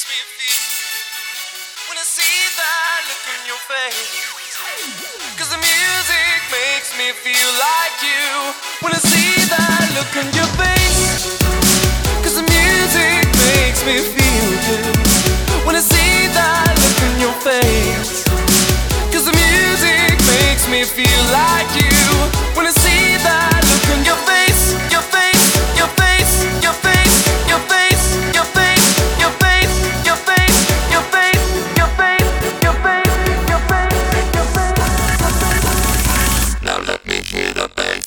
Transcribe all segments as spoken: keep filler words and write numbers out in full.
makes me feel when I see that look on your face. Cause the music makes me feel like you when I see that look on your face. Cause the music makes me feel good when I see that look on your face. Cause the music makes me feel like you when I see that look on your face. Your face, your face, your face, your face, your face, your face, your face, your face, your face, your face, your face, your face. Now let me hear the bass.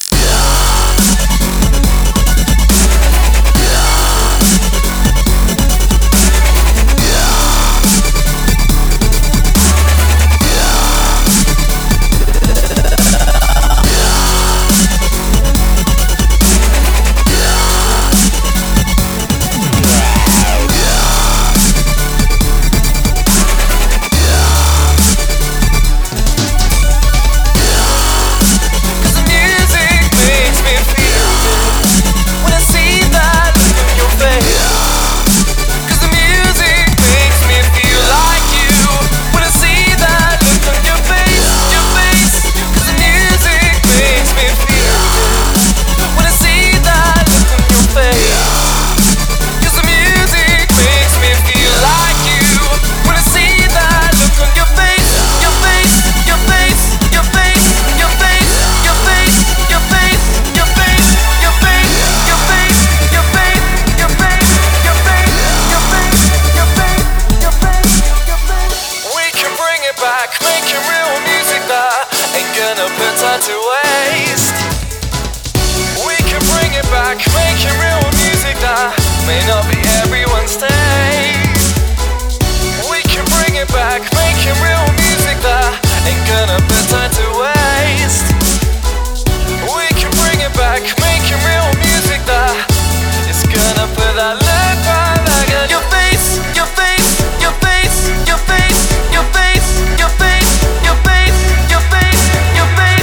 To waste. We can bring it back, making real music that may not be everyone's taste. We can bring it back, making real music that ain't gonna put time to waste. We can bring it back, making real music that is gonna put that look right back at your face, your face, your face, your face, your face, your face, your face, your face, your face.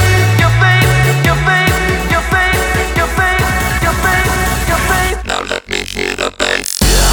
Now let me hear the bass.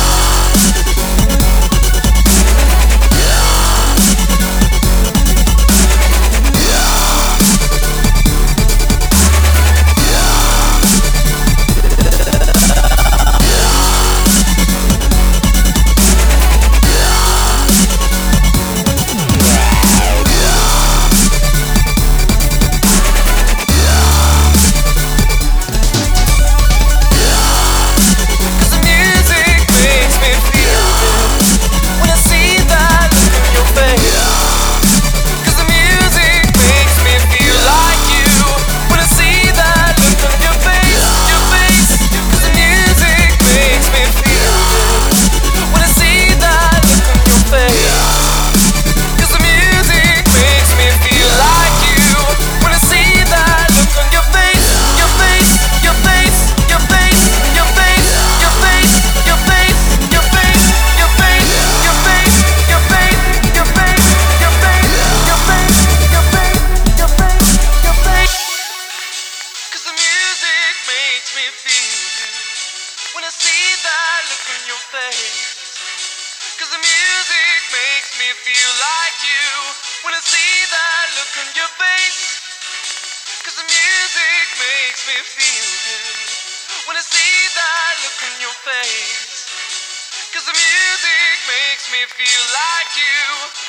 Feel like you when I see that look on your face. Cause the music makes me feel good when I see that look on your face. Cause the music makes me feel like you.